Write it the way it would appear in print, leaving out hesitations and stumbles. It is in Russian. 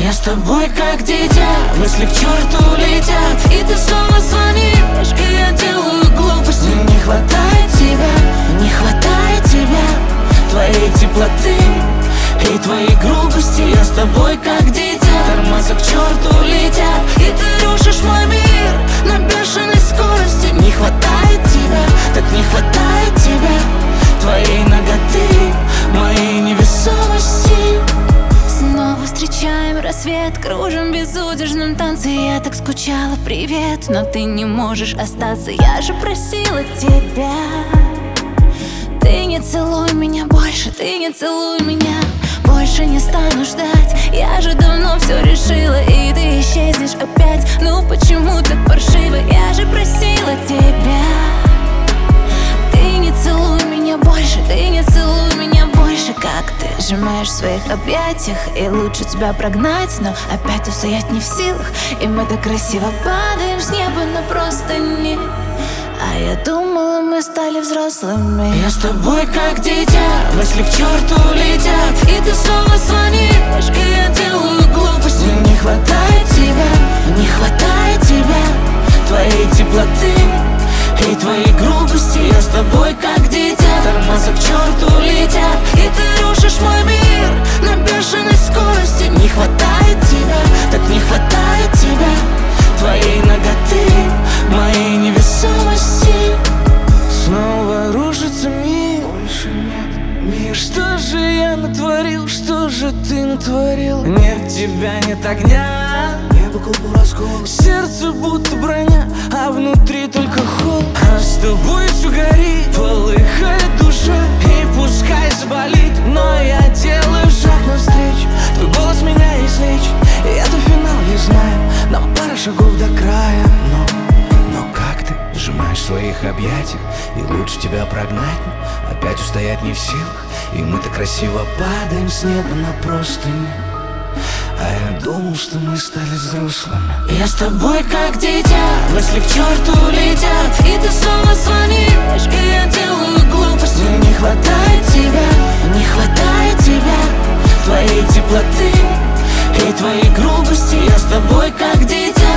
Я с тобой как дитя, мысли к черту летят. И ты снова звонишь, и я делаю глупости. Мне не хватает тебя, не хватает тебя, твоей теплоты и твоей грубости. Я с тобой как дитя, тормоза к черту летят. И ты рушишь мой мир на бешеной скорости. Не хватает тебя, так не хватает тебя, твоей наготы, моей невесомости. Снова встречаем рассвет, кружим в безудержном танце. Я так скучала, привет, но ты не можешь остаться. Я же просила тебя. Ты не целуй меня больше, ты не целуй меня. Больше не стану ждать, я же давно все решила. И ты исчезнешь опять, ну почему так паршиво? Я же просила тебя. Ты не целуй меня больше, ты не целуй меня больше. Как ты сжимаешь в своих объятиях, и лучше тебя прогнать, но опять устоять не в силах. И мы так красиво падаем с неба на простыни. А я думала, мы стали взрослыми. Я с тобой как дитя, мысли к черту летят. И ты снова звонишь, и я делаю глупости. Мне не хватает тебя, не хватает тебя, твоей теплоты и твоей грубости. Я с тобой как дитя, тормоза к черту летят. И ты рушишь мой мир на бешеной скорости. Не хватает тебя, так не хватает тебя, твоей наготы, моей невесомости. Снова рушится мир, больше нет мир. Что же я натворил, что же ты натворил? Нет тебя, нет огня, небо колбу раскол. Сердце будто броня, а внутри только холод. А с тобой все горит, полыхает душа. И пускай заболит, но я делаю шаг навстречу. Твой голос меня излечит, и это финал, я знаю. Нам пара шагов до края, но как ты сжимаешь в своих объятиях, и лучше тебя прогнать, но опять устоять не в силах. И мы так красиво падаем с неба на простыни. А я думал, что мы стали взрослыми. Я с тобой как дитя, мысли к черту летят. И ты снова звонишь, и я делаю глупости. Мне не хватает тебя, не хватает тебя, твоей теплоты и твоей грубости. Я с тобой как дитя,